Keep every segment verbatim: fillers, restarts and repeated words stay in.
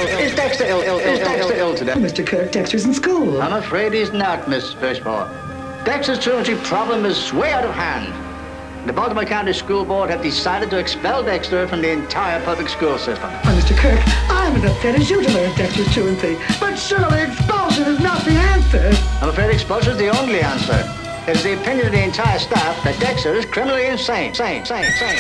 Is Dexter ill? Ill? Is Dexter ill today? Mister Kirk, Dexter's in school. I'm afraid he's not, Miss Fishmore. Dexter's truancy problem is way out of hand. The Baltimore County School Board have decided to expel Dexter from the entire public school system. Why, Mister Kirk, I'm as upset as you to learn Dexter's truancy. But surely expulsion is not the answer. I'm afraid expulsion is the only answer. It is the opinion of the entire staff that Dexter is criminally insane. Sane, sane, sane.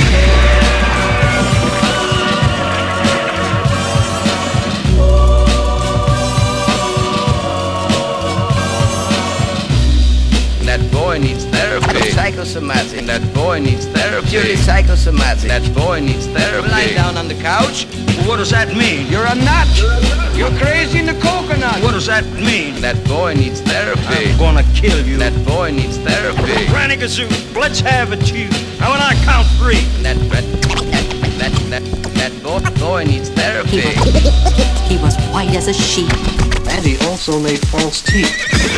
That boy needs therapy. Psychosomatic. That boy needs therapy. Purely psychosomatic. That boy needs therapy. Lying down on the couch. Well, what does that mean? You're a nut. You're crazy in the coconut. What does that mean? That boy needs therapy. I'm gonna kill you. That boy needs therapy. Granny Gazoo, let's have it, you. Now when I count three. That that that that that boy boy needs therapy. He was, he was white as a sheet. And he also made false teeth.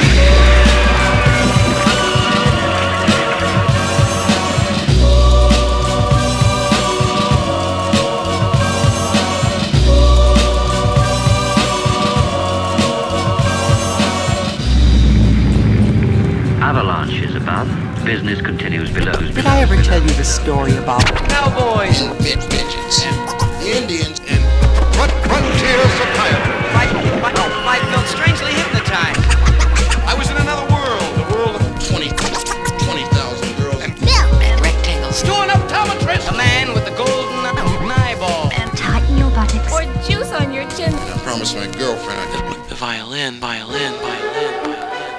Avalanche is above. Business continues below. Did I ever tell you the story about Cowboys. Midgets. The Indians and frontier psychiatry. Mike, Mike, Mike felt strangely hypnotized. I was in another world. The world of twenty thousand girls. And and rectangles? Storing up optometrist. A man with a golden eyeball. And tighten your buttocks. Or juice on your chin. I promised my girlfriend I did. The violin, violin, violin, violin.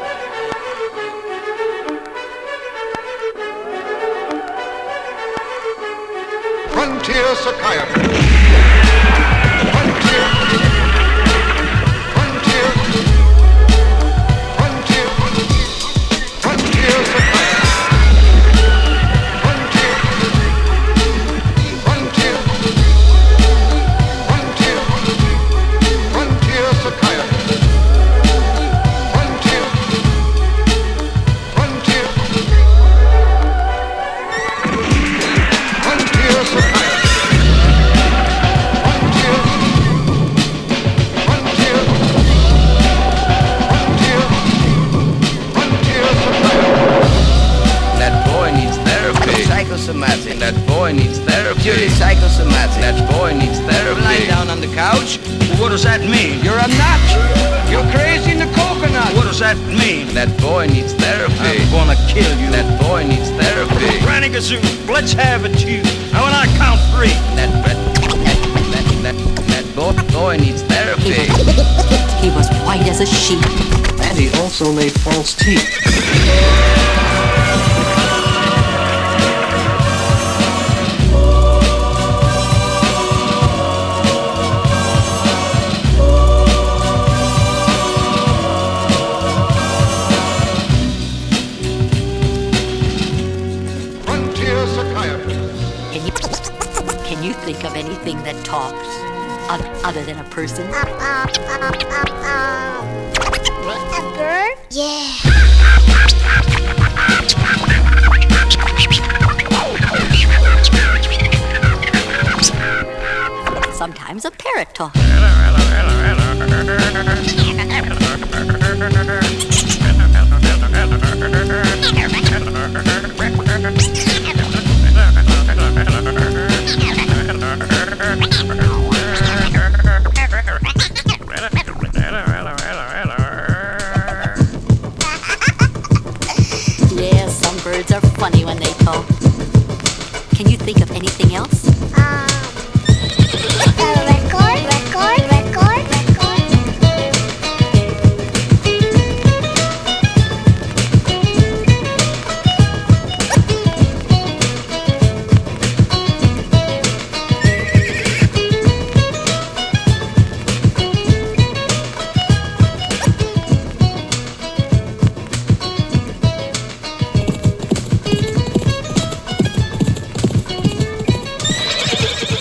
Frontier psychiatry. Frontier. Frontier. Frontier. Frontier psychiatry. Frontier. Frontier. Frontier. Frontier psychiatry. Frontier. Frontier. Frontier psychiatry. Psychosomatic. That boy needs therapy. Purely psychosomatic. That boy needs therapy. Lying down on the couch. Well, what does that mean? You're a nut. You're crazy in the coconut. What does that mean? That boy needs therapy. I'm gonna kill you. That boy needs therapy. Granny Gazoo, let's have it, you. Now when I count three. That that that that that boy boy needs therapy. He was white as a sheet. And he also made false teeth. Frontier psychiatry. Can you, can you think of anything that talks other, other than a person? Edgar? Yeah. Sometimes a parrot talks. Yeah, some birds are funny when they talk. Can you think of anything else? Uh,